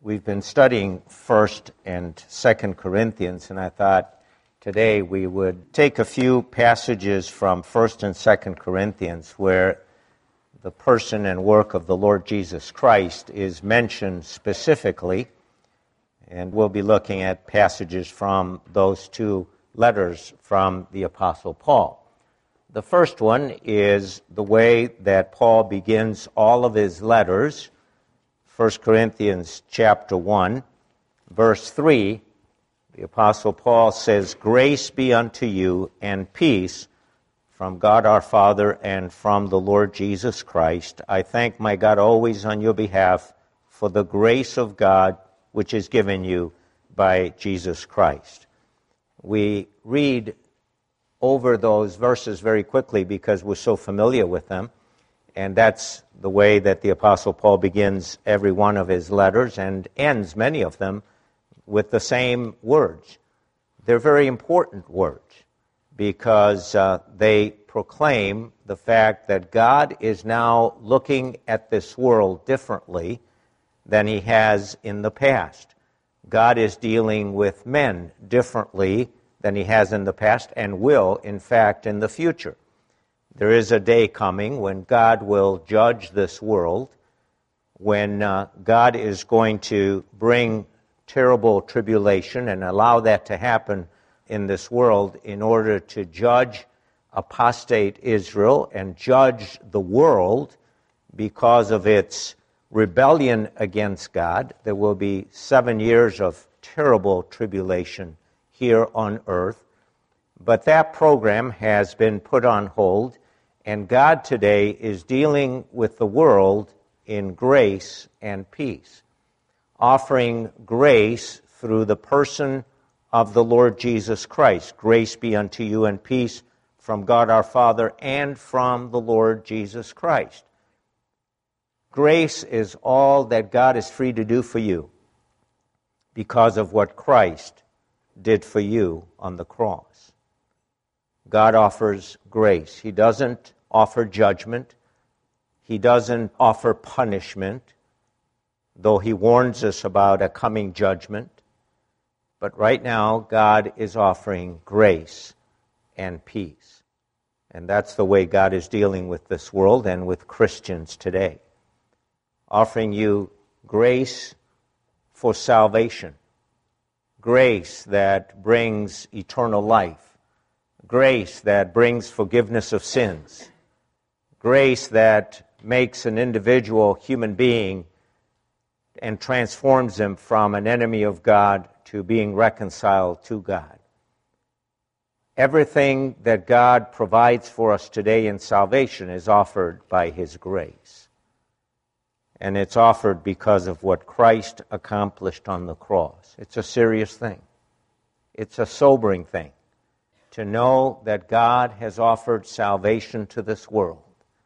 We've been studying 1st and 2nd Corinthians, and I thought today we would take a few passages from 1st and 2nd Corinthians where the person and work of the Lord Jesus Christ is mentioned specifically, and we'll be looking at passages from those two letters from the Apostle Paul. The first one is the way that Paul begins all of his letters. 1 Corinthians chapter 1, verse 3, the Apostle Paul says, "Grace be unto you and peace from God our Father and from the Lord Jesus Christ. I thank my God always on your behalf for the grace of God which is given you by Jesus Christ." We read over those verses very quickly because we're so familiar with them. And that's the way that the Apostle Paul begins every one of his letters and ends many of them with the same words. They're very important words because they proclaim the fact that God is now looking at this world differently than he has in the past. God is dealing with men differently than he has in the past and will, in fact, in the future. There is a day coming when God will judge this world, when God is going to bring terrible tribulation and allow that to happen in this world in order to judge apostate Israel and judge the world because of its rebellion against God. There will be 7 years of terrible tribulation here on earth. But that program has been put on hold, and God today is dealing with the world in grace and peace, offering grace through the person of the Lord Jesus Christ. Grace be unto you and peace from God our Father and from the Lord Jesus Christ. Grace is all that God is free to do for you because of what Christ did for you on the cross. God offers grace. He doesn't offer judgment. He doesn't offer punishment, though he warns us about a coming judgment. But right now, God is offering grace and peace. And that's the way God is dealing with this world and with Christians today. Offering you grace for salvation. Grace that brings eternal life. Grace that brings forgiveness of sins. Grace that makes an individual human being and transforms him from an enemy of God to being reconciled to God. Everything that God provides for us today in salvation is offered by his grace. And it's offered because of what Christ accomplished on the cross. It's a serious thing. It's a sobering thing to know that God has offered salvation to this world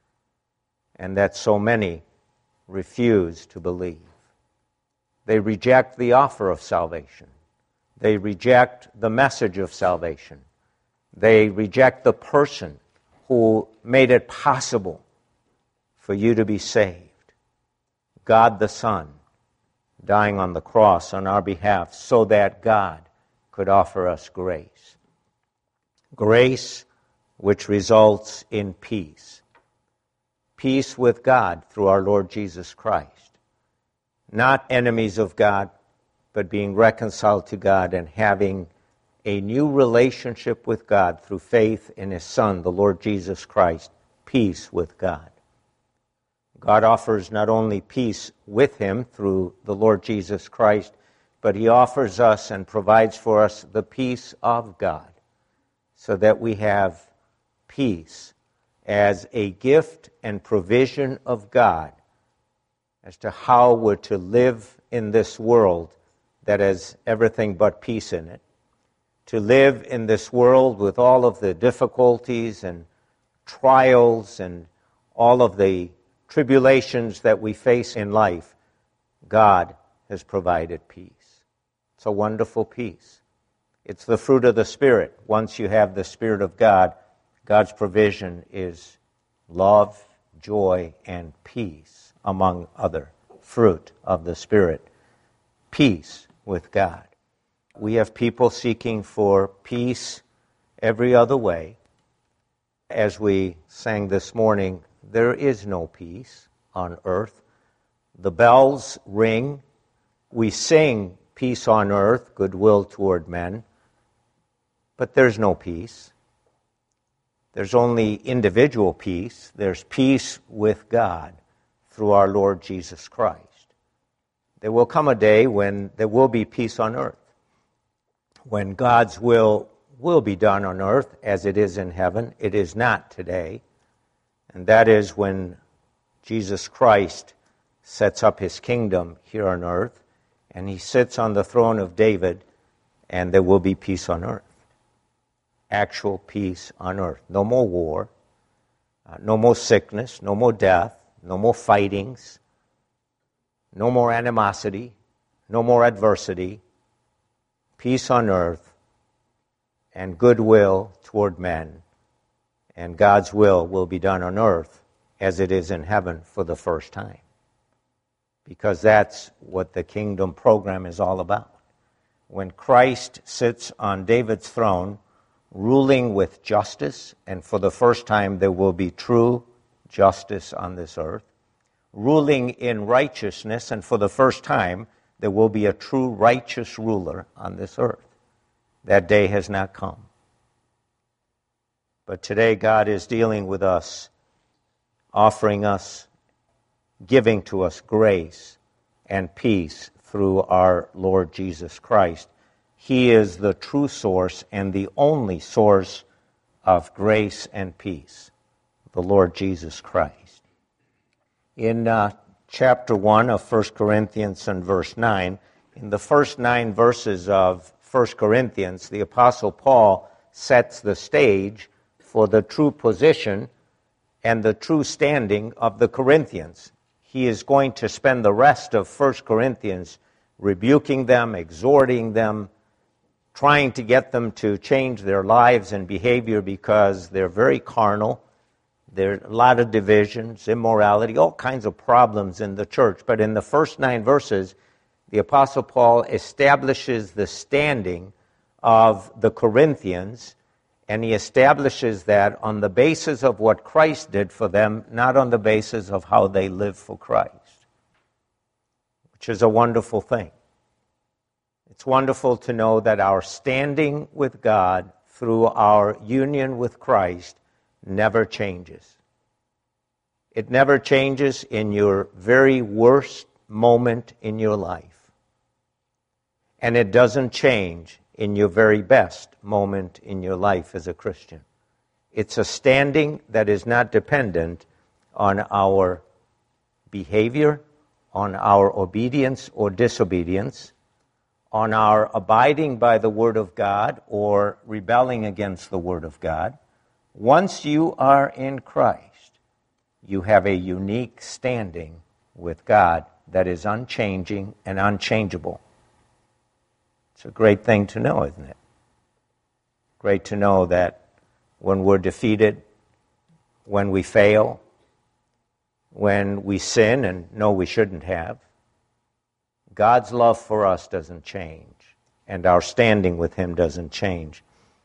and that so many refuse to believe. They reject the offer of salvation. They reject the message of salvation. They reject the person who made it possible for you to be saved. God the Son dying on the cross on our behalf so that God could offer us grace. Grace which results in peace. Peace with God through our Lord Jesus Christ. Not enemies of God, but being reconciled to God and having a new relationship with God through faith in his Son, the Lord Jesus Christ. Peace with God. God offers not only peace with him through the Lord Jesus Christ, but he offers us and provides for us the peace of God, so that we have peace as a gift and provision of God as to how we're to live in this world that has everything but peace in it. To live in this world with all of the difficulties and trials and all of the tribulations that we face in life, God has provided peace. It's a wonderful peace. It's the fruit of the Spirit. Once you have the Spirit of God, God's provision is love, joy, and peace, among other fruit of the Spirit. peace with God. We have people seeking for peace every other way. As we sang this morning, there is no peace on earth. The bells ring. We sing peace on earth, goodwill toward men. But there's no peace. There's only individual peace. There's peace with God through our Lord Jesus Christ. There will come a day when there will be peace on earth, when God's will be done on earth as it is in heaven. It is not today. And that is when Jesus Christ sets up his kingdom here on earth, and he sits on the throne of David, and there will be peace on earth. Actual peace on earth. No more war, no more sickness, no more death, no more fightings, no more animosity, no more adversity. Peace on earth and goodwill toward men, and God's will be done on earth as it is in heaven for the first time. Because that's what the kingdom program is all about. When Christ sits on David's throne, ruling with justice, and for the first time there will be true justice on this earth, ruling in righteousness, and for the first time there will be a true righteous ruler on this earth. That day has not come. But today God is dealing with us, offering us, giving to us grace and peace through our Lord Jesus Christ. He is the true source and the only source of grace and peace, the Lord Jesus Christ. In chapter 1 of 1 Corinthians and verse 9, in the first 9 verses of 1 Corinthians, the Apostle Paul sets the stage for the true position and the true standing of the Corinthians. He is going to spend the rest of 1 Corinthians rebuking them, exhorting them, trying to get them to change their lives and behavior because they're very carnal. There are a lot of divisions, immorality, all kinds of problems in the church. But in the first 9 verses, the Apostle Paul establishes the standing of the Corinthians, and he establishes that on the basis of what Christ did for them, not on the basis of how they live for Christ, which is a wonderful thing. It's wonderful to know that our standing with God through our union with Christ never changes. It never changes in your very worst moment in your life. And it doesn't change in your very best moment in your life as a Christian. It's a standing that is not dependent on our behavior, on our obedience or disobedience, on our abiding by the Word of God or rebelling against the Word of God. Once you are in Christ, you have a unique standing with God that is unchanging and unchangeable. It's a great thing to know, isn't it? Great to know that when we're defeated, when we fail, when we sin and know we shouldn't have, God's love for us doesn't change, and our standing with Him doesn't change.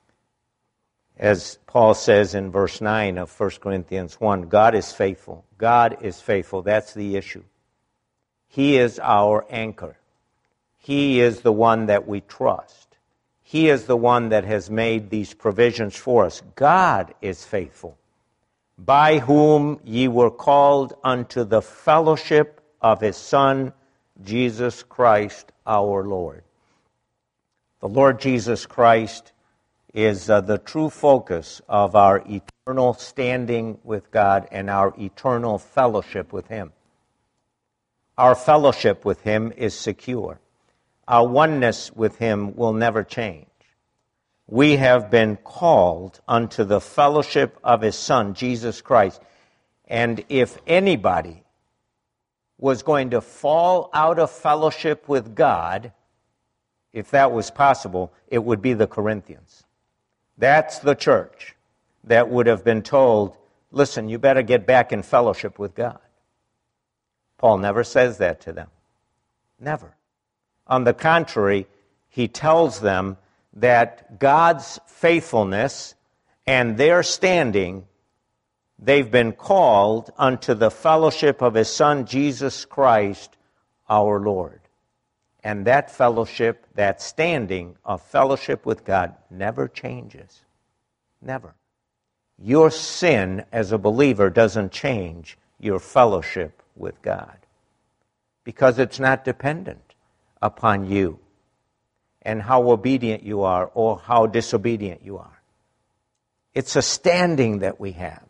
As Paul says in verse 9 of 1 Corinthians 1, God is faithful. God is faithful. That's the issue. He is our anchor. He is the one that we trust. He is the one that has made these provisions for us. God is faithful, by whom ye were called unto the fellowship of His Son, Jesus Christ our Lord. The Lord Jesus Christ is the true focus of our eternal standing with God and our eternal fellowship with Him. Our fellowship with Him is secure. Our oneness with Him will never change. We have been called unto the fellowship of His Son, Jesus Christ. And if anybody was going to fall out of fellowship with God, if that was possible, it would be the Corinthians. That's the church that would have been told, listen, you better get back in fellowship with God. Paul never says that to them. Never. On the contrary, he tells them that God's faithfulness and their standing, they've been called unto the fellowship of his Son, Jesus Christ, our Lord. And that fellowship, that standing of fellowship with God never changes. Never. Your sin as a believer doesn't change your fellowship with God because it's not dependent upon you and how obedient you are or how disobedient you are. It's a standing that we have.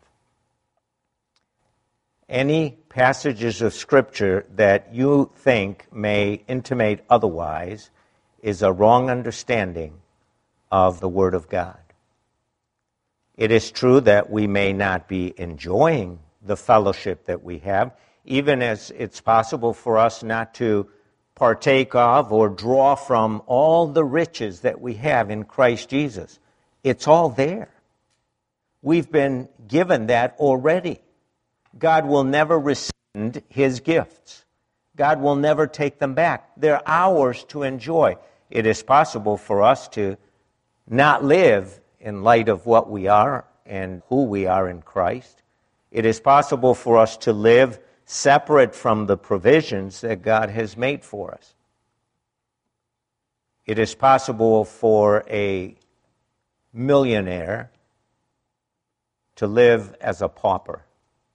Any passages of Scripture that you think may intimate otherwise is a wrong understanding of the Word of God. It is true that we may not be enjoying the fellowship that we have, even as it's possible for us not to partake of or draw from all the riches that we have in Christ Jesus. It's all there. We've been given that already. God will never rescind his gifts. God will never take them back. They're ours to enjoy. It is possible for us to not live in light of what we are and who we are in Christ. It is possible for us to live separate from the provisions that God has made for us. It is possible for a millionaire to live as a pauper.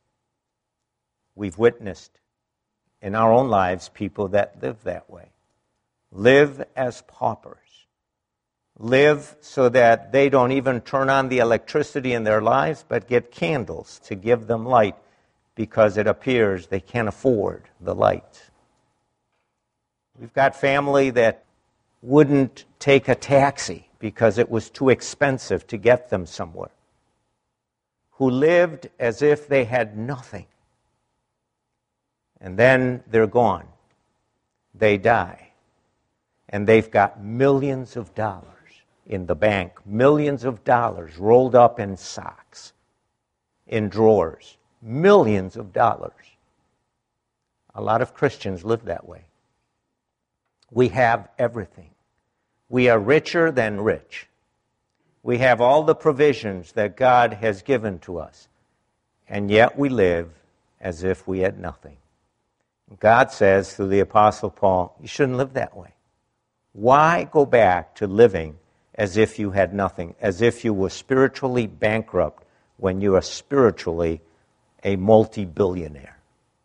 We've witnessed in our own lives people that live that way. Live as paupers. Live so that they don't even turn on the electricity in their lives, but get candles to give them light because it appears they can't afford the light. We've got family that wouldn't take a taxi because it was too expensive to get them somewhere, who lived as if they had nothing. And then they're gone. They die. And they've got millions of dollars in the bank, millions of dollars rolled up in socks, in drawers, millions of dollars. A lot of Christians live that way. We have everything. We are richer than rich. We have all the provisions that God has given to us, and yet we live as if we had nothing. God says through the Apostle Paul, you shouldn't live that way. Why go back to living as if you had nothing, as if you were spiritually bankrupt when you are spiritually a multi-billionaire?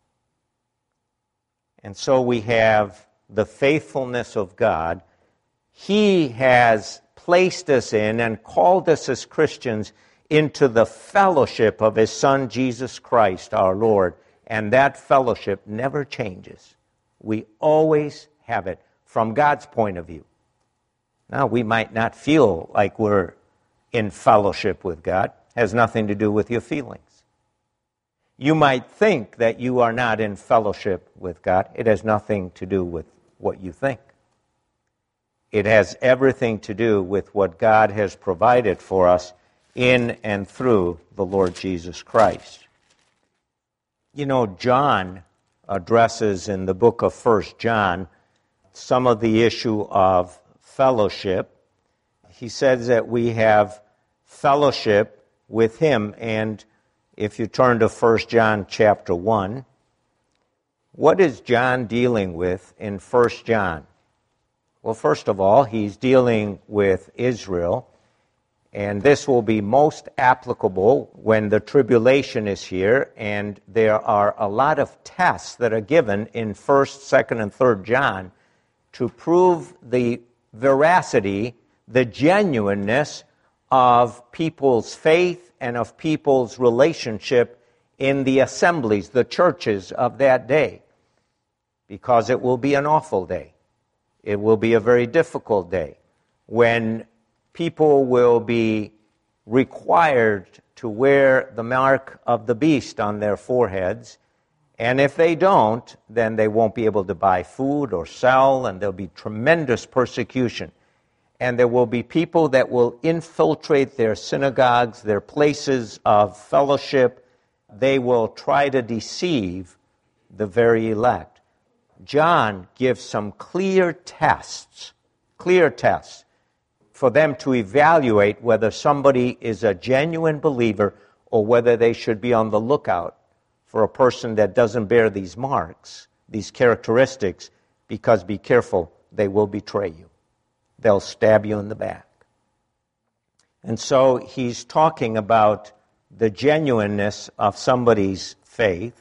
And so we have the faithfulness of God. He has placed us in and called us as Christians into the fellowship of his Son, Jesus Christ, our Lord. And that fellowship never changes. We always have it from God's point of view. Now, we might not feel like we're in fellowship with God. It has nothing to do with your feelings. You might think that you are not in fellowship with God. It has nothing to do with what you think. It has everything to do with what God has provided for us in and through the Lord Jesus Christ. You know, John addresses in the book of 1 John some of the issue of fellowship. He says that we have fellowship with him, and if you turn to 1 John chapter 1, what is John dealing with in 1 John? Well, first of all, he's dealing with Israel, and this will be most applicable when the tribulation is here, and there are a lot of tests that are given in 1st, 2nd, and 3rd John to prove the veracity, the genuineness of people's faith and of people's relationship in the assemblies, the churches of that day, because it will be an awful day. It will be a very difficult day when people will be required to wear the mark of the beast on their foreheads, and if they don't, then they won't be able to buy food or sell, and there'll be tremendous persecution. And there will be people that will infiltrate their synagogues, their places of fellowship. They will try to deceive the very elect. John gives some clear tests for them to evaluate whether somebody is a genuine believer or whether they should be on the lookout for a person that doesn't bear these marks, these characteristics, because be careful, they will betray you. They'll stab you in the back. And so he's talking about the genuineness of somebody's faith.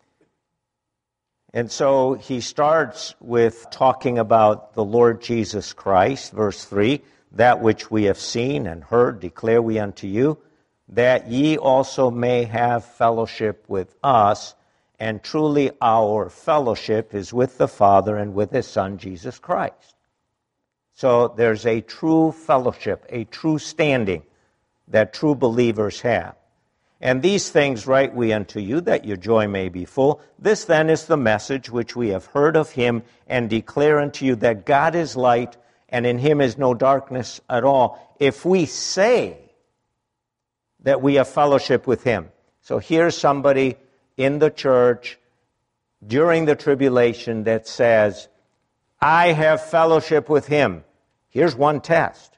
And so he starts with talking about the Lord Jesus Christ, verse 3, that which we have seen and heard declare we unto you, that ye also may have fellowship with us, and truly our fellowship is with the Father and with His Son, Jesus Christ. So there's a true fellowship, a true standing that true believers have. And these things write we unto you, that your joy may be full. This then is the message which we have heard of Him, and declare unto you that God is light, and in Him is no darkness at all. If we say that we have fellowship with Him. So here's somebody in the church during the tribulation that says, I have fellowship with Him. Here's one test.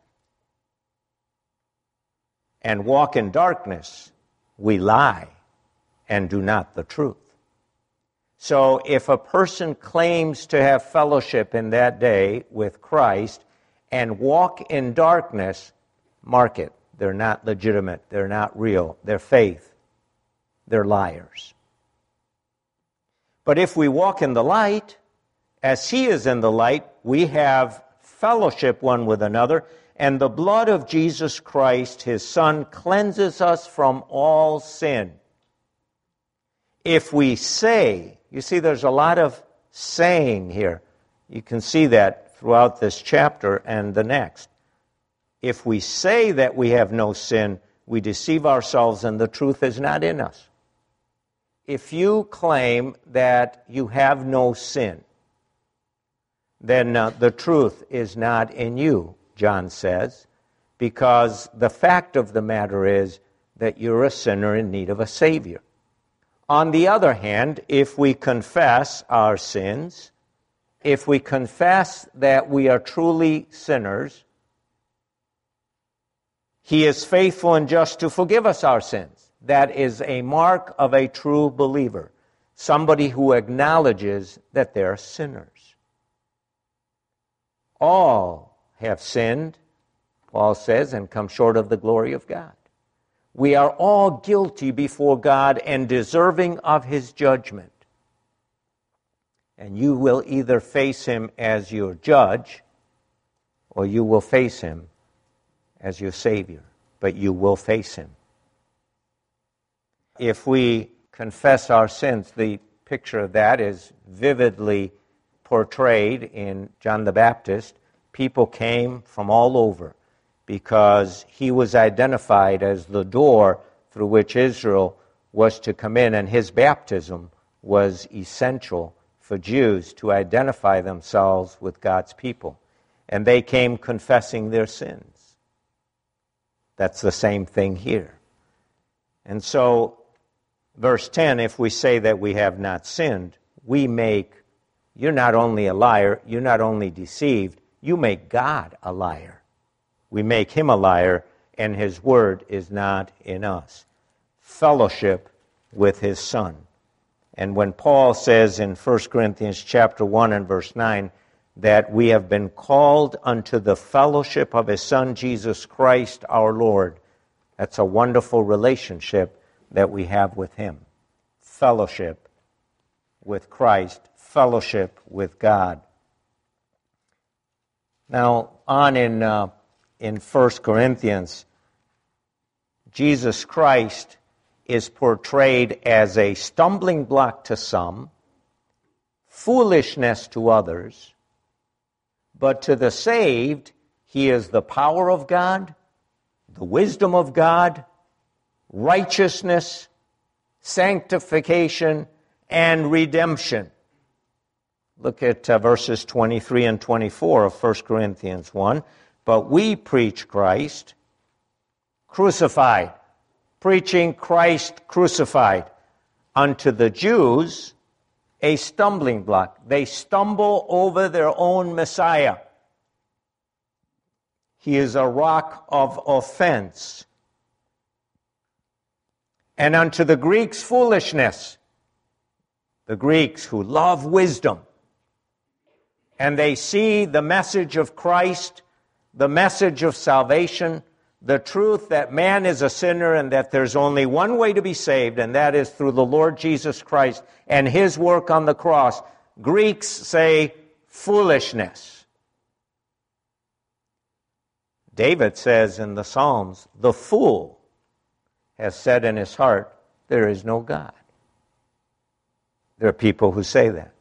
And walk in darkness, we lie and do not the truth. So if a person claims to have fellowship in that day with Christ and walk in darkness, mark it. They're not legitimate. They're not real. They're faith. They're liars. But if we walk in the light, as He is in the light, we have fellowship one with another, and the blood of Jesus Christ, His Son, cleanses us from all sin. If we say, you see there's a lot of saying here. You can see that throughout this chapter and the next. If we say that we have no sin, we deceive ourselves and the truth is not in us. If you claim that you have no sin, then the truth is not in you, John says, because the fact of the matter is that you're a sinner in need of a Savior. On the other hand, if we confess our sins, if we confess that we are truly sinners, He is faithful and just to forgive us our sins. That is a mark of a true believer, somebody who acknowledges that they're sinners. All have sinned, Paul says, and come short of the glory of God. We are all guilty before God and deserving of His judgment. And you will either face Him as your judge, or you will face Him as your Savior. But you will face Him. If we confess our sins, the picture of that is vividly portrayed in John the Baptist. People came from all over because he was identified as the door through which Israel was to come in, and his baptism was essential for Jews to identify themselves with God's people. And they came confessing their sins. That's the same thing here. And so, verse 10, if we say that we have not sinned, you're not only a liar, you're not only deceived, you make God a liar. We make Him a liar, and His word is not in us. Fellowship with His Son. And when Paul says in 1 Corinthians chapter 1 and verse 9, that we have been called unto the fellowship of His Son, Jesus Christ our Lord, that's a wonderful relationship that we have with Him. Fellowship with Christ, fellowship with God. Now, on in 1 Corinthians, Jesus Christ is portrayed as a stumbling block to some, foolishness to others, but to the saved, He is the power of God, the wisdom of God, righteousness, sanctification, and redemption. Look at verses 23 and 24 of 1 Corinthians 1. But we preach Christ crucified, preaching Christ crucified, unto the Jews a stumbling block. They stumble over their own Messiah. He is a rock of offense. And unto the Greeks foolishness, the Greeks who love wisdom, and they see the message of Christ, the message of salvation, the truth that man is a sinner and that there's only one way to be saved, and that is through the Lord Jesus Christ and his work on the cross. Greeks say foolishness. David says in the Psalms, the fool has said in his heart, there is no God. There are people who say that.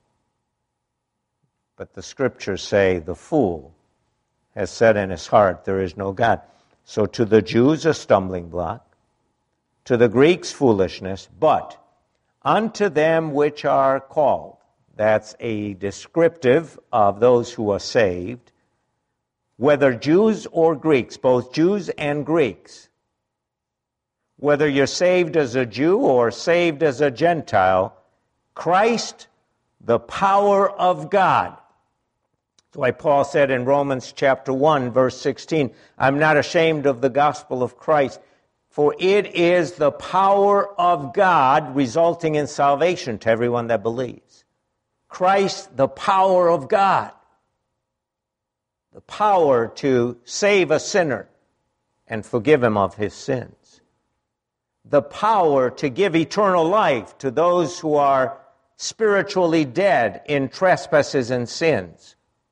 But the scriptures say the fool has said in his heart, there is no God. So to the Jews a stumbling block, to the Greeks foolishness, but unto them which are called, that's a descriptive of those who are saved, whether Jews or Greeks, both Jews and Greeks, whether you're saved as a Jew or saved as a Gentile, Christ, the power of God. That's why Paul said in Romans chapter 1, verse 16, I'm not ashamed of the gospel of Christ, for it is the power of God resulting in salvation to everyone that believes. Christ, the power of God. The power to save a sinner and forgive him of his sins. The power to give eternal life to those who are spiritually dead in trespasses and sins.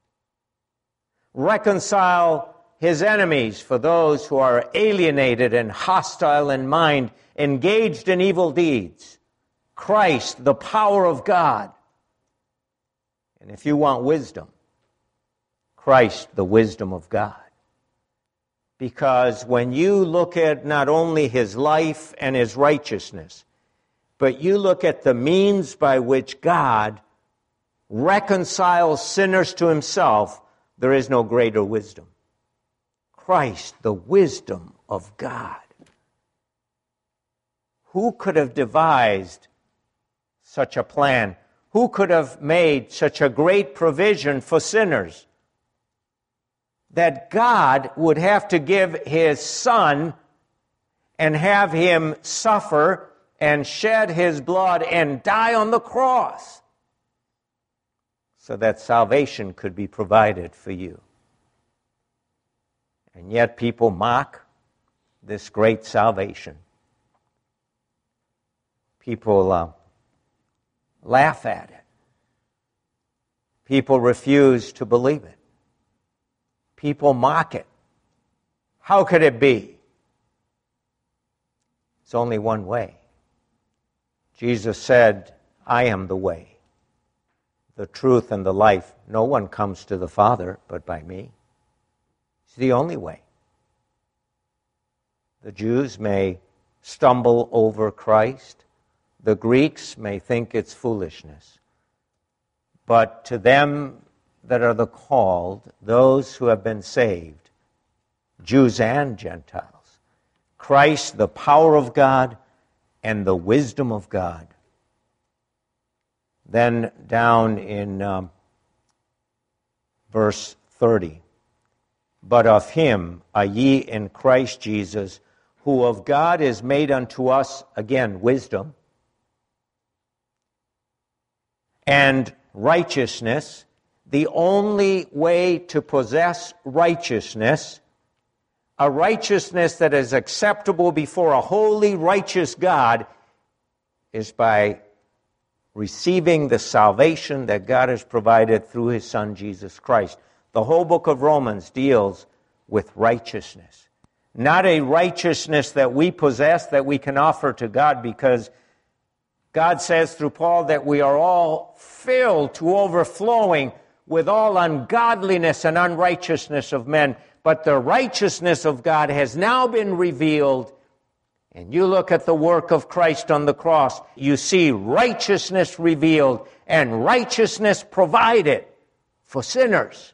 Reconcile his enemies for those who are alienated and hostile in mind, engaged in evil deeds. Christ, the power of God. And if you want wisdom, Christ, the wisdom of God. Because when you look at not only his life and his righteousness, but you look at the means by which God reconciles sinners to himself, there is no greater wisdom. Christ, the wisdom of God. Who could have devised such a plan? Who could have made such a great provision for sinners? That God would have to give his Son and have him suffer and shed his blood and die on the cross so that salvation could be provided for you. And yet people mock this great salvation. People laugh at it. People refuse to believe it. People mock it. How could it be? It's only one way. Jesus said, I am the way, the truth, and the life. No one comes to the Father but by me. It's the only way. The Jews may stumble over Christ. The Greeks may think it's foolishness. But to them that are the called, those who have been saved, Jews and Gentiles, Christ, the power of God and the wisdom of God. Then down in verse 30, but of him are ye in Christ Jesus, who of God is made unto us, again, wisdom, and righteousness. The only way to possess righteousness, a righteousness that is acceptable before a holy, righteous God, is by receiving the salvation that God has provided through his Son, Jesus Christ. The whole book of Romans deals with righteousness. Not a righteousness that we possess, that we can offer to God, because God says through Paul that we are all filled to overflowing with all ungodliness and unrighteousness of men. But the righteousness of God has now been revealed. And you look at the work of Christ on the cross, you see righteousness revealed and righteousness provided for sinners.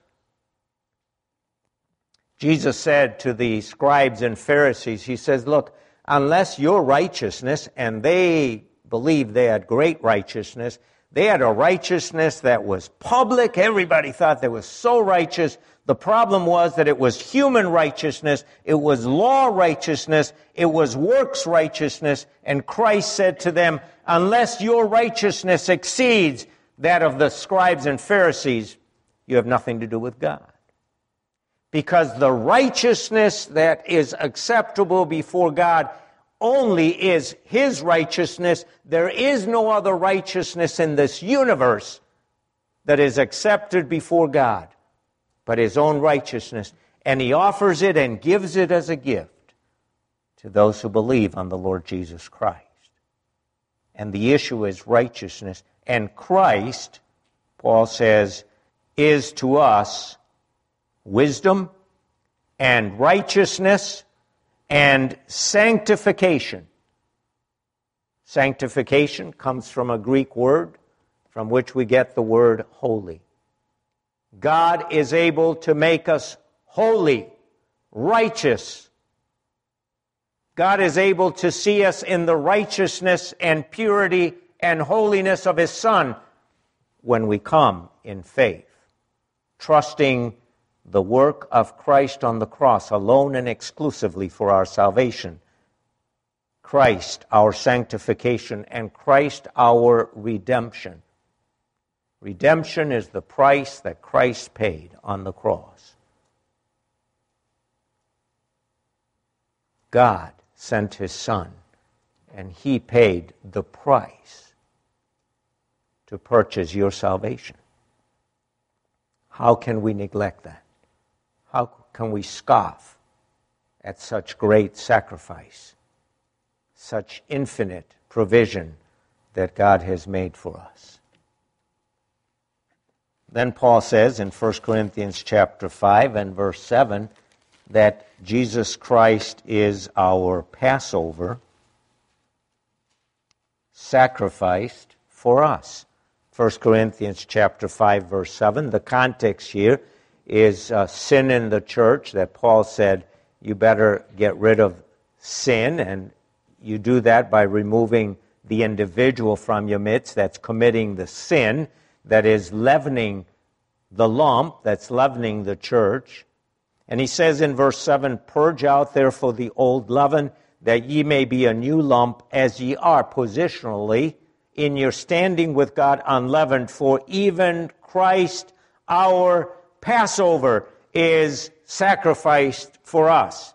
Jesus said to the scribes and Pharisees, he says, look, unless your righteousness, and they believed they had great righteousness, They had a righteousness that was public. Everybody thought they were so righteous. The problem was that it was human righteousness, it was law righteousness, it was works righteousness, and Christ said to them, unless your righteousness exceeds that of the scribes and Pharisees, you have nothing to do with God. Because the righteousness that is acceptable before God only is His righteousness. There is no other righteousness in this universe that is accepted before God but His own righteousness. And He offers it and gives it as a gift to those who believe on the Lord Jesus Christ. And the issue is righteousness. And Christ, Paul says, is to us wisdom and righteousness and sanctification. Sanctification comes from a Greek word from which we get the word holy. God is able to make us holy, righteous. God is able to see us in the righteousness and purity and holiness of His Son when we come in faith, trusting the work of Christ on the cross alone and exclusively for our salvation. Christ, our sanctification, and Christ, our redemption. Redemption is the price that Christ paid on the cross. God sent His Son, and He paid the price to purchase your salvation. How can we neglect that? How can we scoff at such great sacrifice, such infinite provision that God has made for us? Then Paul says in 1 Corinthians chapter 5 and verse 7 that Jesus Christ is our Passover, sacrificed for us. 1 Corinthians chapter 5 verse 7, the context here is sin in the church, that Paul said you better get rid of sin, and you do that by removing the individual from your midst that's committing the sin, that is leavening the lump, that's leavening the church. And he says in verse 7, purge out therefore the old leaven, that ye may be a new lump, as ye are positionally in your standing with God unleavened, for even Christ our Passover is sacrificed for us.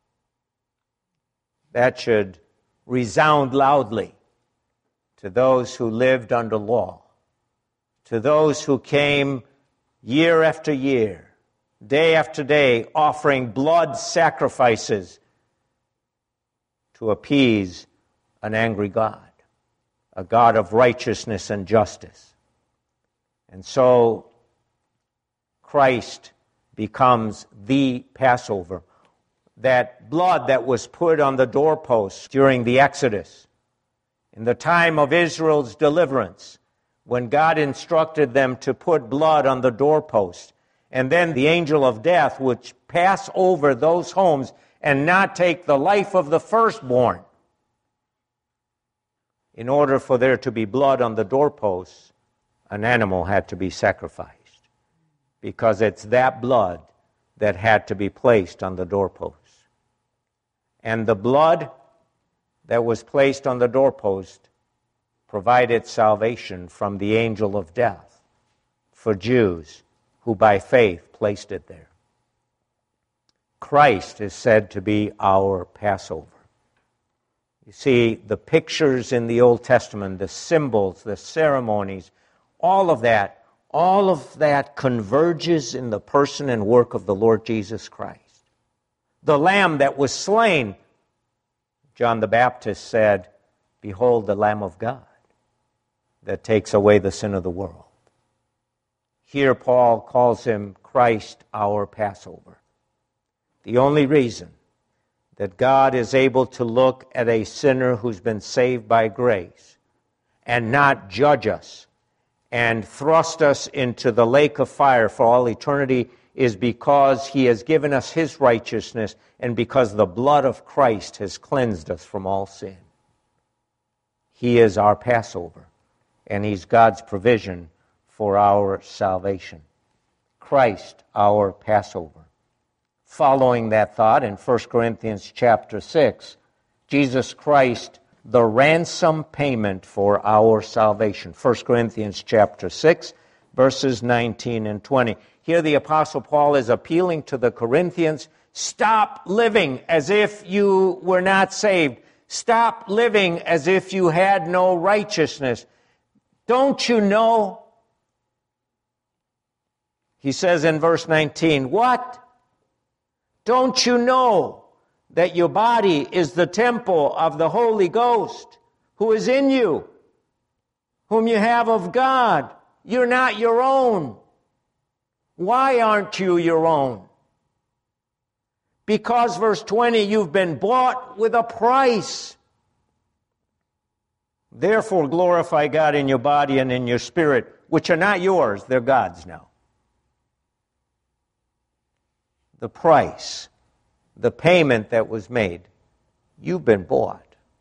That should resound loudly to those who lived under law, to those who came year after year, day after day, offering blood sacrifices to appease an angry God, a God of righteousness and justice. And so Christ becomes the Passover. That blood that was put on the doorposts during the Exodus, in the time of Israel's deliverance, when God instructed them to put blood on the doorpost, and then the angel of death would pass over those homes and not take the life of the firstborn. In order for there to be blood on the doorposts, an animal had to be sacrificed, because it's that blood that had to be placed on the doorpost. And the blood that was placed on the doorpost provided salvation from the angel of death for Jews who by faith placed it there. Christ is said to be our Passover. You see, the pictures in the Old Testament, the symbols, the ceremonies, all of that converges in the person and work of the Lord Jesus Christ. The Lamb that was slain, John the Baptist said, behold the Lamb of God that takes away the sin of the world. Here Paul calls Him Christ our Passover. The only reason that God is able to look at a sinner who's been saved by grace and not judge us and thrust us into the lake of fire for all eternity is because He has given us His righteousness and because the blood of Christ has cleansed us from all sin. He is our Passover. and He's God's provision for our salvation. Christ, our Passover. Following that thought, in 1 Corinthians chapter 6, Jesus Christ, the ransom payment for our salvation. 1 Corinthians chapter 6, verses 19 and 20. Here the Apostle Paul is appealing to the Corinthians, stop living as if you were not saved. Stop living as if you had no righteousness. Don't you know? He says in verse 19, what? Don't you know that your body is the temple of the Holy Ghost who is in you, whom you have of God? You're not your own. Why aren't you your own? Because, verse 20, you've been bought with a price. Therefore glorify God in your body and in your spirit, which are not yours, they're God's now. The price, the payment that was made, you've been bought.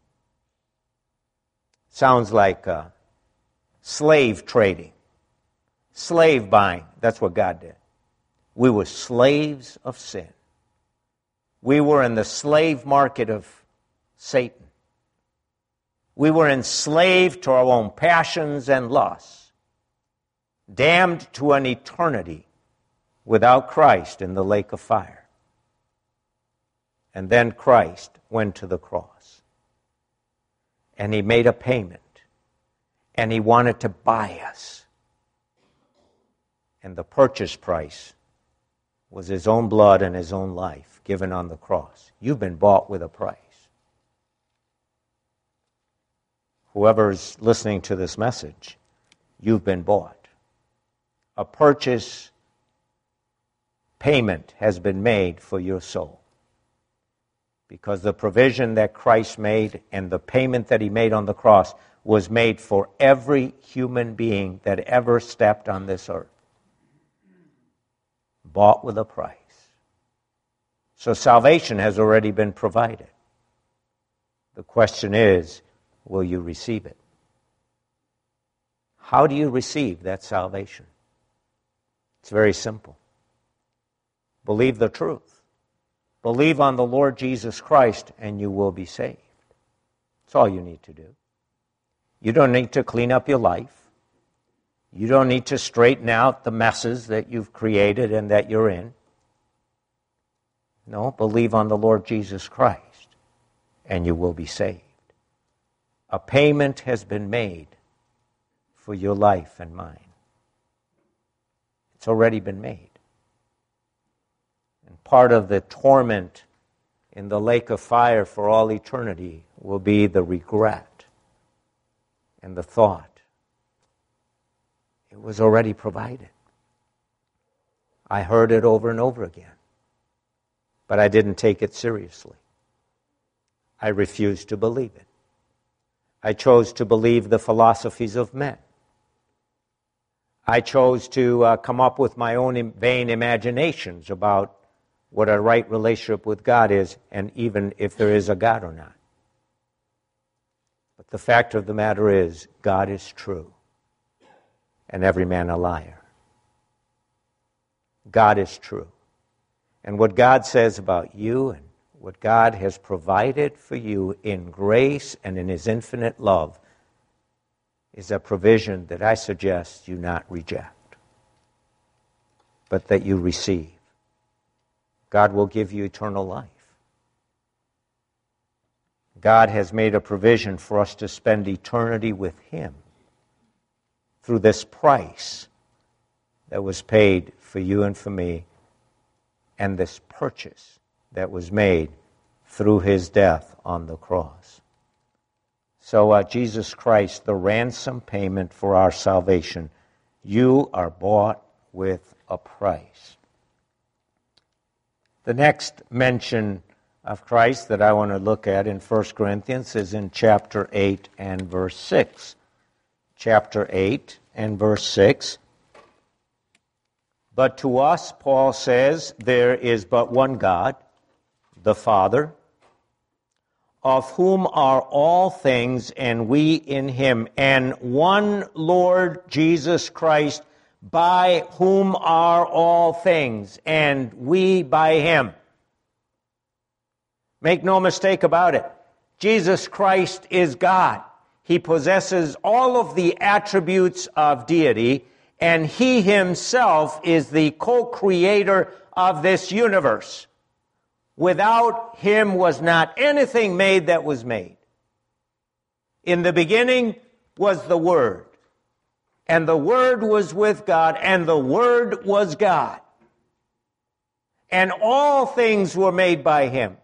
Sounds like slave trading, slave buying. That's what God did. We were slaves of sin. We were in the slave market of Satan. We were enslaved to our own passions and lusts, damned to an eternity without Christ in the lake of fire. And then Christ went to the cross. And He made a payment. And He wanted to buy us. And the purchase price was His own blood and His own life given on the cross. You've been bought with a price. Whoever's listening to this message, you've been bought. A purchase payment has been made for your soul. Because the provision that Christ made and the payment that He made on the cross was made for every human being that ever stepped on this earth. Bought with a price. So salvation has already been provided. The question is, will you receive it? How do you receive that salvation? It's very simple. Believe the truth. Believe on the Lord Jesus Christ and you will be saved. That's all you need to do. You don't need to clean up your life. You don't need to straighten out the messes that you've created and that you're in. No, believe on the Lord Jesus Christ and you will be saved. A payment has been made for your life and mine. It's already been made. And part of the torment in the lake of fire for all eternity will be the regret and the thought. It was already provided. I heard it over and over again, but I didn't take it seriously. I refused to believe it. I chose to believe the philosophies of men. I chose to come up with my own vain imaginations about what a right relationship with God is, and even if there is a God or not. But the fact of the matter is, God is true, and every man a liar. God is true. And what God says about you and what God has provided for you in grace and in His infinite love is a provision that I suggest you not reject, but that you receive. God will give you eternal life. God has made a provision for us to spend eternity with Him through this price that was paid for you and for me, and this purchase that was made through His death on the cross. So Jesus Christ, the ransom payment for our salvation, you are bought with a price. The next mention of Christ that I want to look at in 1 Corinthians is in chapter 8 and verse 6. Chapter 8 and verse 6. But to us, Paul says, there is but one God, the Father, of whom are all things, and we in him, and one Lord Jesus Christ, by whom are all things, and we by him. Make no mistake about it. Jesus Christ is God. He possesses all of the attributes of deity, and he himself is the co-creator of this universe. Without him was not anything made that was made. In the beginning was the Word, and the Word was with God, and the Word was God. And all things were made by him.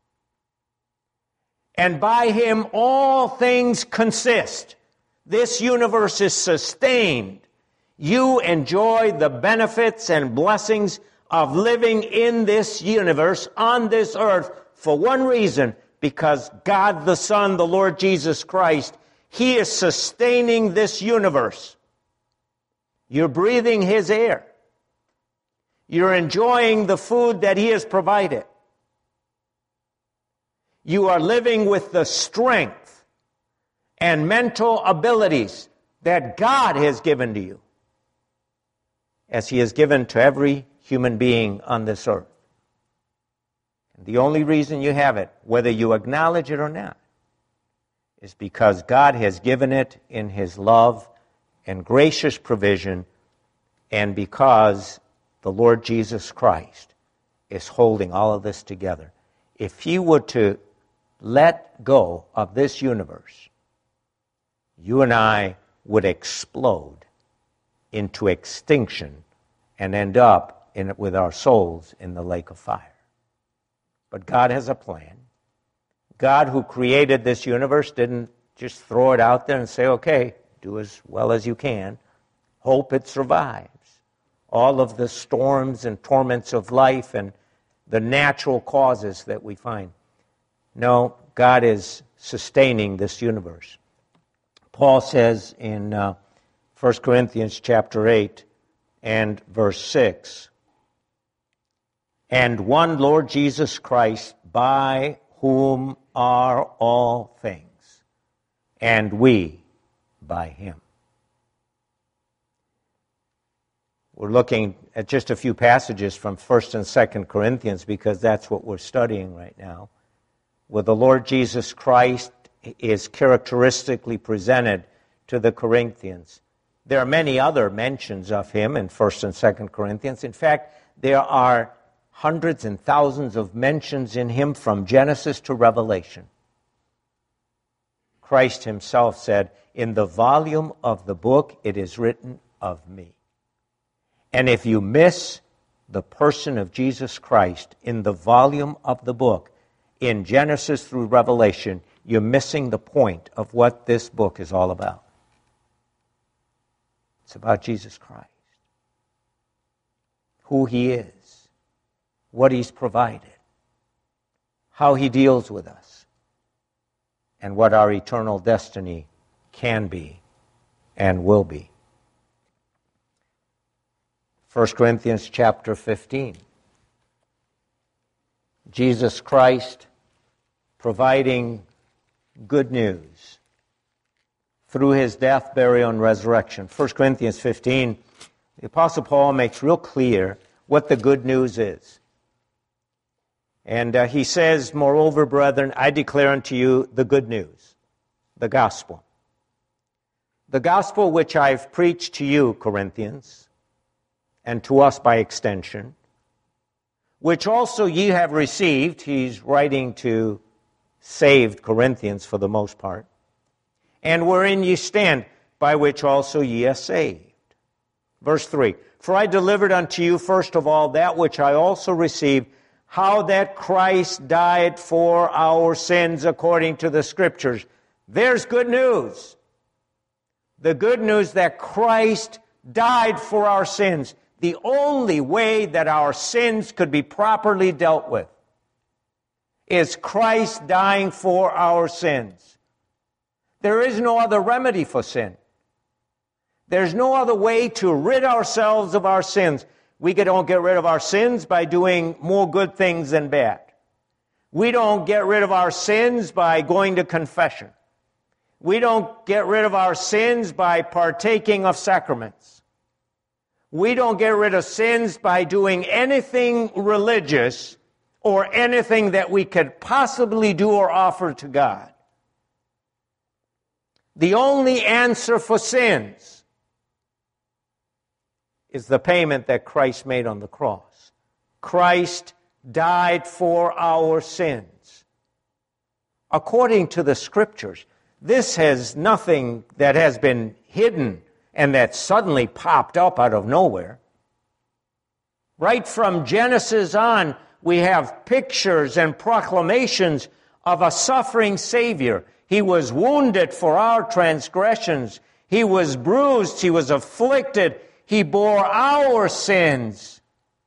And by him all things consist. This universe is sustained. You enjoy the benefits and blessings of living in this universe, on this earth, for one reason, because God the Son, the Lord Jesus Christ, he is sustaining this universe. You're breathing his air. You're enjoying the food that he has provided. You are living with the strength and mental abilities that God has given to you, as he has given to every human being on this earth. And the only reason you have it, whether you acknowledge it or not, is because God has given it in his love and gracious provision, and because the Lord Jesus Christ is holding all of this together. If he were to let go of this universe, you and I would explode into extinction and end up with our souls in the lake of fire. But God has a plan. God, who created this universe, didn't just throw it out there and say, okay, do as well as you can, hope it survives all of the storms and torments of life and the natural causes that we find. No, God is sustaining this universe. Paul says in 1 Corinthians chapter 8 and verse 6, and one Lord Jesus Christ, by whom are all things, and we by him. We're looking at just a few passages from 1 and 2 Corinthians because that's what we're studying right now, where the Lord Jesus Christ is characteristically presented to the Corinthians. There are many other mentions of him in 1 and 2 Corinthians. In fact, there are hundreds and thousands of mentions in him from Genesis to Revelation. Christ himself said, in the volume of the book it is written of me. And if you miss the person of Jesus Christ in the volume of the book, in Genesis through Revelation, you're missing the point of what this book is all about. It's about Jesus Christ, who he is, what he's provided, how he deals with us, and what our eternal destiny can be and will be. 1 Corinthians chapter 15. Jesus Christ providing good news through his death, burial, and resurrection. 1 Corinthians 15, the Apostle Paul makes real clear what the good news is. And he says, moreover, brethren, I declare unto you the good news, the gospel. The gospel which I've preached to you, Corinthians, and to us by extension, which also ye have received. He's writing to saved Corinthians for the most part. And wherein ye stand, by which also ye are saved. Verse 3, for I delivered unto you first of all that which I also received, how that Christ died for our sins according to the Scriptures. There's good news. The good news that Christ died for our sins. The only way that our sins could be properly dealt with is Christ dying for our sins. There is no other remedy for sin. There's no other way to rid ourselves of our sins. We don't get rid of our sins by doing more good things than bad. We don't get rid of our sins by going to confession. We don't get rid of our sins by partaking of sacraments. We don't get rid of sins by doing anything religious or anything that we could possibly do or offer to God. The only answer for sins is the payment that Christ made on the cross. Christ died for our sins. According to the Scriptures, this has nothing that has been hidden and that suddenly popped up out of nowhere. Right from Genesis on, we have pictures and proclamations of a suffering Savior. He was wounded for our transgressions. He was bruised. He was afflicted. He bore our sins.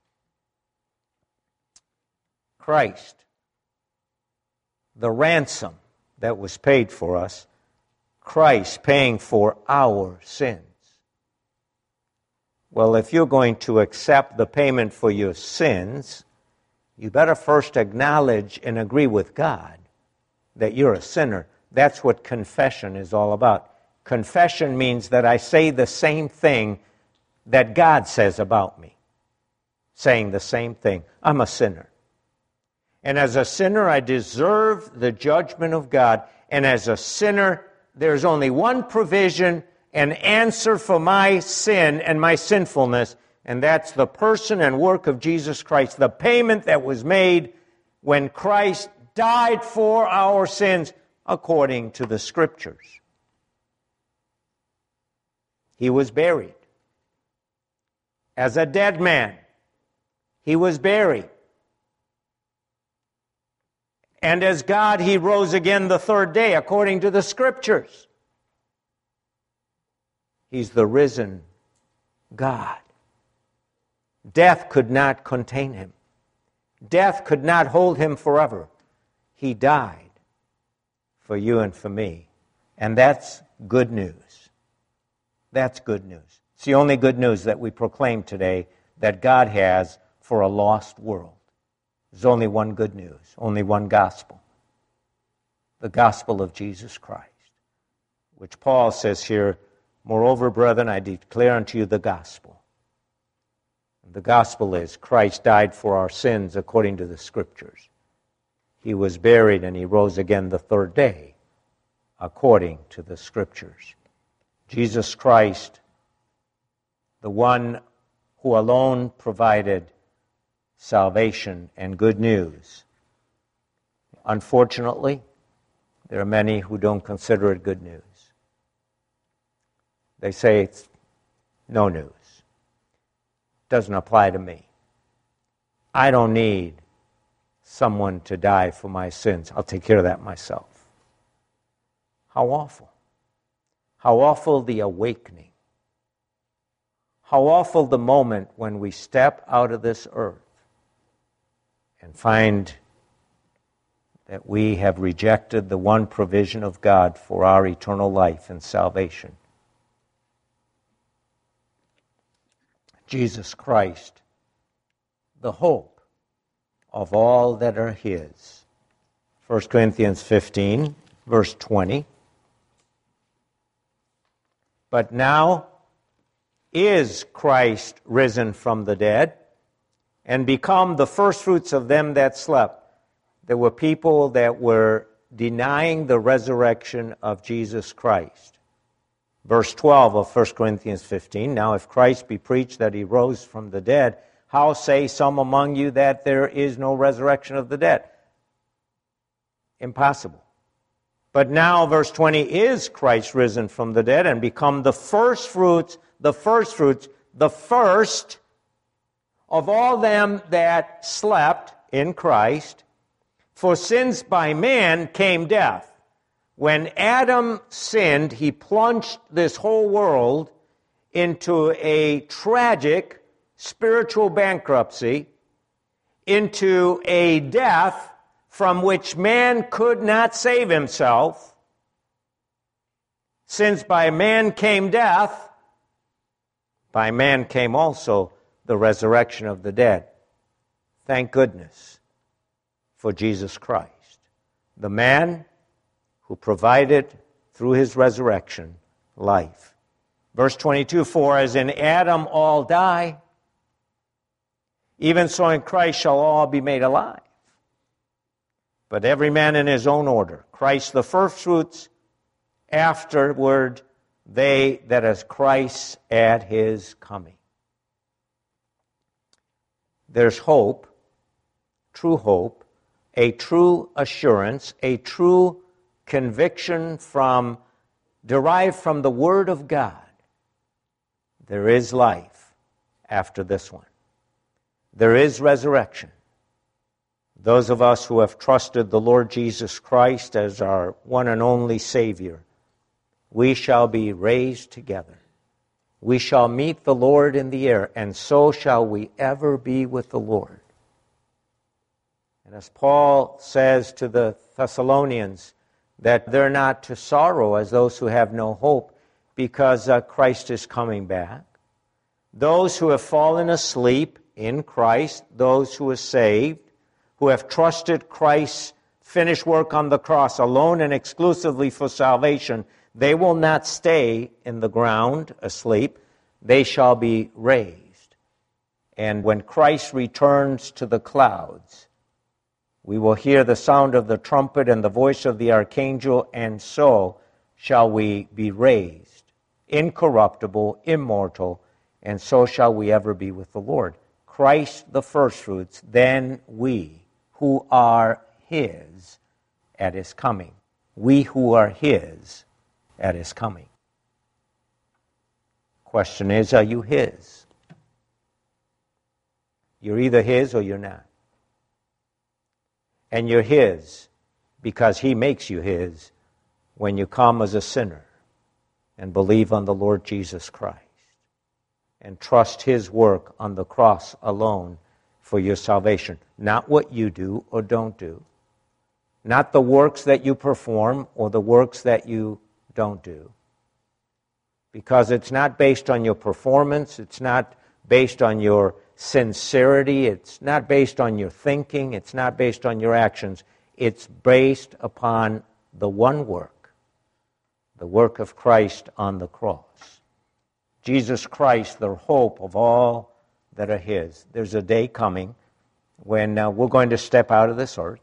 Christ, the ransom that was paid for us, Christ paying for our sins. Well, if you're going to accept the payment for your sins, you better first acknowledge and agree with God that you're a sinner. That's what confession is all about. Confession means that I say the same thing that God says about me. Saying the same thing. I'm a sinner. And as a sinner, I deserve the judgment of God. And as a sinner, there's only one provision, an answer for my sin and my sinfulness, and that's the person and work of Jesus Christ, the payment that was made when Christ died for our sins according to the Scriptures. He was buried. As a dead man, he was buried. And as God, he rose again the third day, according to the Scriptures. He's the risen God. Death could not contain him. Death could not hold him forever. He died for you and for me. And that's good news. That's good news. It's the only good news that we proclaim today that God has for a lost world. There's only one good news, only one gospel. The gospel of Jesus Christ, which Paul says here, moreover, brethren, I declare unto you the gospel. The gospel is Christ died for our sins according to the Scriptures. He was buried and he rose again the third day according to the Scriptures. Jesus Christ, the one who alone provided salvation and good news. Unfortunately, there are many who don't consider it good news. They say it's no news. Doesn't apply to me. I don't need someone to die for my sins. I'll take care of that myself. How awful. How awful the awakening. How awful the moment when we step out of this earth and find that we have rejected the one provision of God for our eternal life and salvation. Jesus Christ, the hope of all that are His. 1 Corinthians 15, verse 20. But now is Christ risen from the dead and become the firstfruits of them that slept. There were people that were denying the resurrection of Jesus Christ. Verse 12 of 1 Corinthians 15, now if Christ be preached that He rose from the dead, how say some among you that there is no resurrection of the dead? Impossible. But now, verse 20, is Christ risen from the dead and become the firstfruits, the first of all them that slept in Christ. For since by man came death, when Adam sinned, he plunged this whole world into a tragic spiritual bankruptcy, into a death from which man could not save himself. Since by man came death, by man came also the resurrection of the dead. Thank goodness for Jesus Christ, the man who provided through his resurrection life. Verse 22, for as in Adam all die, even so in Christ shall all be made alive. But every man in his own order. Christ the firstfruits, afterward they that as Christ at his coming. There's hope, a true assurance, a true conviction derived from the Word of God. There is life after this one. There is resurrection. Those of us who have trusted the Lord Jesus Christ as our one and only Savior, we shall be raised together. We shall meet the Lord in the air, and so shall we ever be with the Lord. And as Paul says to the Thessalonians, that they're not to sorrow as those who have no hope, because Christ is coming back. Those who have fallen asleep in Christ, those who are saved, who have trusted Christ's finished work on the cross alone and exclusively for salvation, they will not stay in the ground asleep. They shall be raised. And when Christ returns to the clouds, we will hear the sound of the trumpet and the voice of the archangel, and so shall we be raised, incorruptible, immortal, and so shall we ever be with the Lord. Christ the firstfruits, then we who are his at his coming. We who are his at his coming. Question is, are you his? You're either his or you're not. And you're his because he makes you his when you come as a sinner and believe on the Lord Jesus Christ and trust his work on the cross alone for your salvation. Not what you do or don't do. Not the works that you perform or the works that you don't do. Because it's not based on your performance, it's not based on your sincerity, it's not based on your thinking, it's not based on your actions. It's based upon the one work, the work of Christ on the cross. Jesus Christ, the hope of all that are his. There's a day coming when we're going to step out of this earth,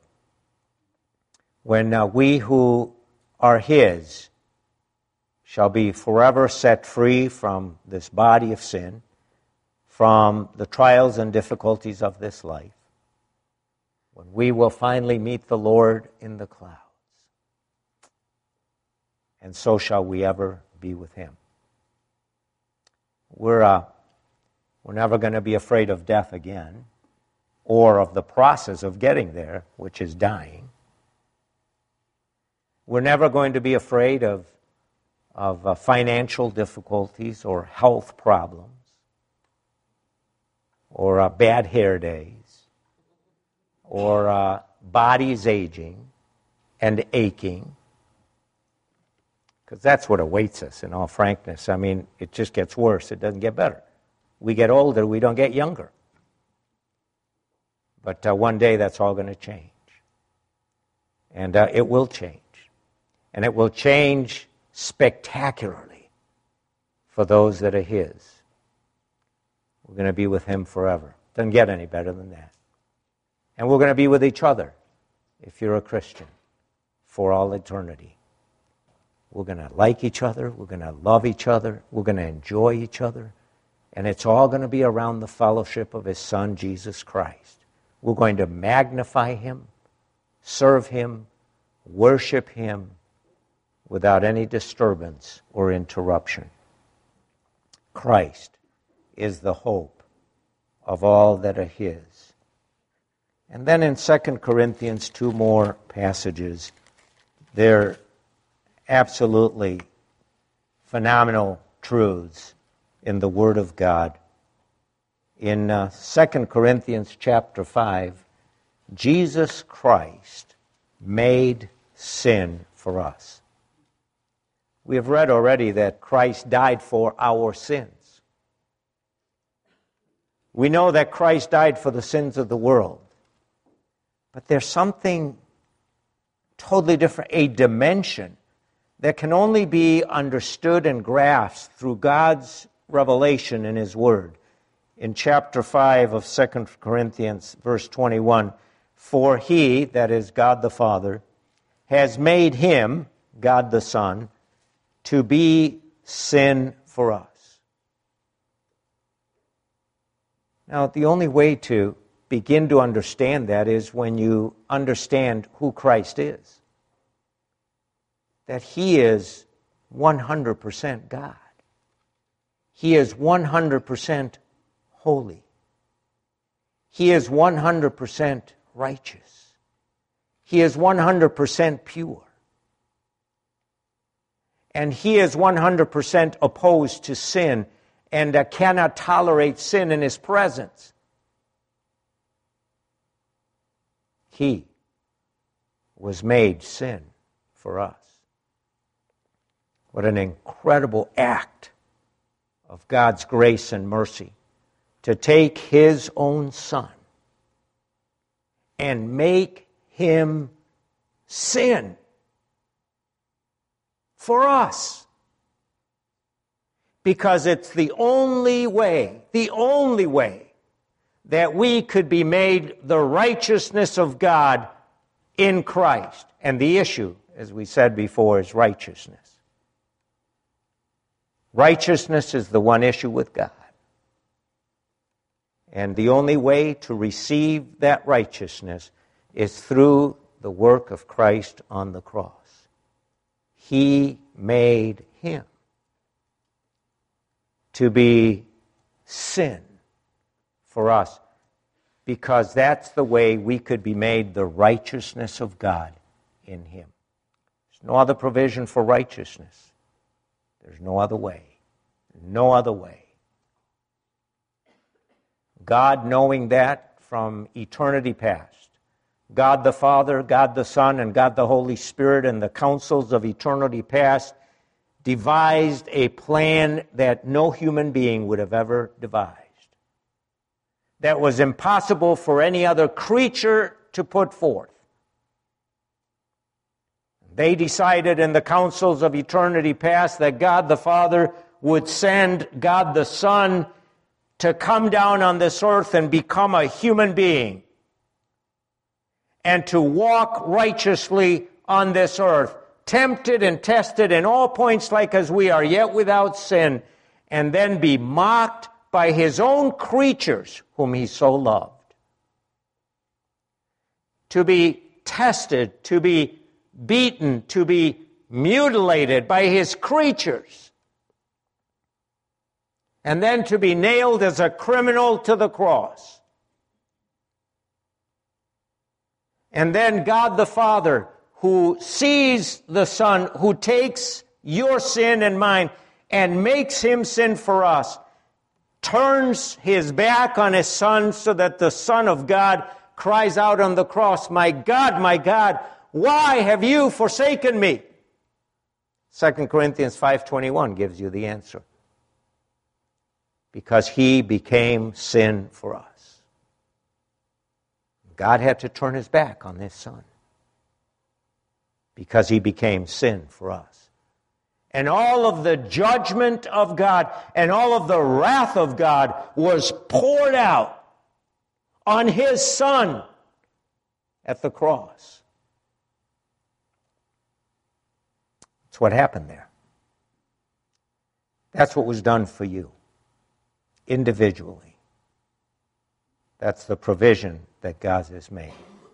when we who are his shall be forever set free from this body of sin, from the trials and difficulties of this life, when we will finally meet the Lord in the clouds. And so shall we ever be with him. We're never going to be afraid of death again, or of the process of getting there, which is dying. We're never going to be afraid of financial difficulties or health problems or bad hair days or bodies aging and aching, because that's what awaits us, in all frankness. I mean, it just gets worse. It doesn't get better. We get older, we don't get younger. But one day that's all going to change. And it will change. And it will change spectacularly for those that are his. We're going to be with him forever. Doesn't get any better than that. And we're going to be with each other, if you're a Christian, for all eternity. We're going to like each other. We're going to love each other. We're going to enjoy each other. And it's all going to be around the fellowship of his Son, Jesus Christ. We're going to magnify him, serve him, worship him without any disturbance or interruption. Christ is the hope of all that are his. And then in 2 Corinthians, two more passages. They're absolutely phenomenal truths in the Word of God. In 2 Corinthians chapter 5, Jesus Christ made sin for us. We have read already that Christ died for our sins. We know that Christ died for the sins of the world. But there's something totally different, a dimension that can only be understood and grasped through God's revelation in His Word. In chapter 5 of 2 Corinthians, verse 21, for He, that is God the Father, has made Him, God the Son, to be sin for us. Now, the only way to begin to understand that is when you understand who Christ is. That He is 100% God. He is 100% holy. He is 100% righteous. He is 100% pure. And He is 100% opposed to sin and cannot tolerate sin in His presence. He was made sin for us. What an incredible act of God's grace and mercy to take His own Son and make Him sin for us. Because it's the only way that we could be made the righteousness of God in Christ. And the issue, as we said before, is righteousness. Righteousness is the one issue with God. And the only way to receive that righteousness is through the work of Christ on the cross. He made Him to be sin for us, because that's the way we could be made the righteousness of God in Him. There's no other provision for righteousness. There's no other way. No other way. God, knowing that from eternity past, God the Father, God the Son, and God the Holy Spirit and the councils of eternity past devised a plan that no human being would have ever devised. That was impossible for any other creature to put forth. They decided in the councils of eternity past that God the Father would send God the Son to come down on this earth and become a human being and to walk righteously on this earth, tempted and tested in all points like as we are, yet without sin, and then be mocked by His own creatures whom He so loved. To be tested, to be beaten, to be mutilated by His creatures, and then to be nailed as a criminal to the cross. And then God the Father, who sees the Son, who takes your sin and mine and makes Him sin for us, turns His back on His Son so that the Son of God cries out on the cross, my God, why have you forsaken me?" 2 Corinthians 5:21 gives you the answer. Because He became sin for us. God had to turn His back on His Son because He became sin for us. And all of the judgment of God and all of the wrath of God was poured out on His Son at the cross. That's what happened there. That's what was done for you. Individually. That's the provision that God has made.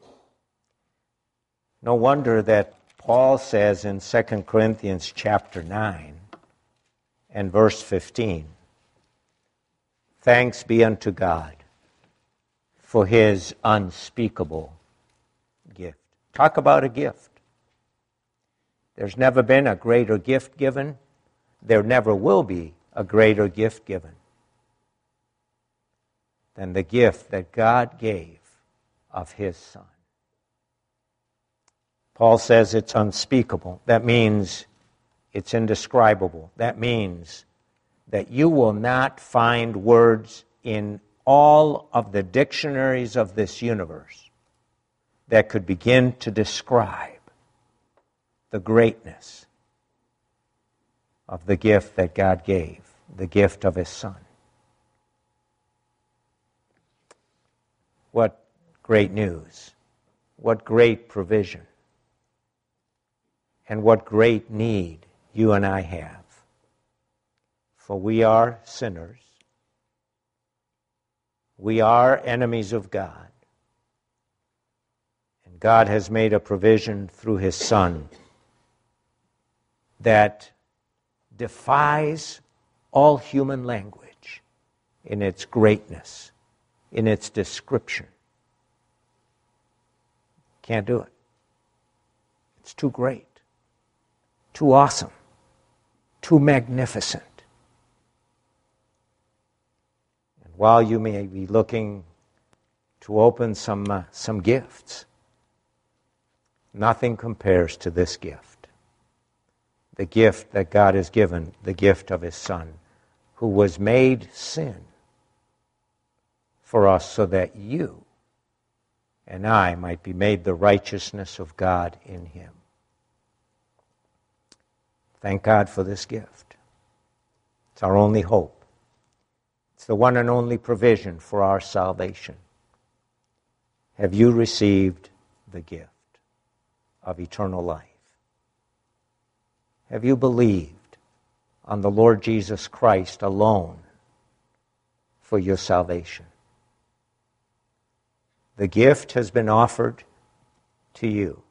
No wonder that Paul says in 2 Corinthians chapter 9 and verse 15, "Thanks be unto God for His unspeakable gift." Talk about a gift. There's never been a greater gift given. There never will be a greater gift given than the gift that God gave of His Son. Paul says it's unspeakable. That means it's indescribable. That means that you will not find words in all of the dictionaries of this universe that could begin to describe the greatness of the gift that God gave, the gift of His Son. What great news, what great provision, and what great need you and I have. For we are sinners. We are enemies of God. And God has made a provision through His Son that defies all human language in its greatness, in its description. Can't do it. It's too great, too awesome, too magnificent. And while you may be looking to open some gifts, nothing compares to this gift. The gift that God has given, the gift of His Son, who was made sin for us so that you and I might be made the righteousness of God in Him. Thank God for this gift. It's our only hope. It's the one and only provision for our salvation. Have you received the gift of eternal life? Have you believed on the Lord Jesus Christ alone for your salvation? The gift has been offered to you.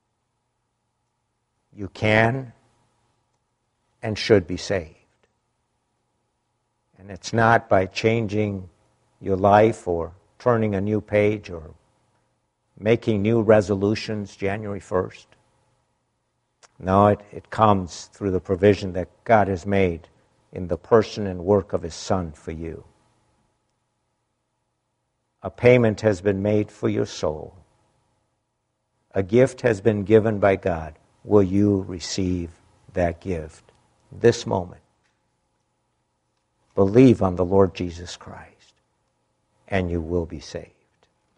You can and should be saved. And it's not by changing your life or turning a new page or making new resolutions January 1st. No, it comes through the provision that God has made in the person and work of His Son for you. A payment has been made for your soul. A gift has been given by God. Will you receive that gift this moment? Believe on the Lord Jesus Christ, and you will be saved.